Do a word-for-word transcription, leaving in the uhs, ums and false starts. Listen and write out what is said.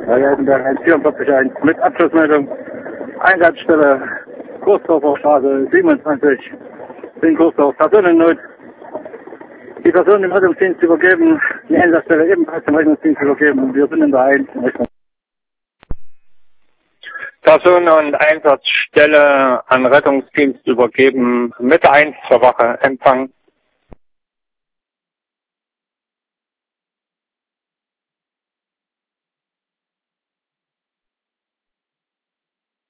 Heisenberg eins vierundvierzig eins mit Abschlussmeldung. Einsatzstelle Kursdorfer Straße siebenundzwanzig in Kursdorf. Personennot. Die Person im Rettungsdienst übergeben, die Einsatzstelle ebenfalls dem Rettungsdienst übergeben. Wir sind in der eins. Person und Einsatzstelle an Rettungsdienst übergeben. Mitte eins zur Wache. Empfang.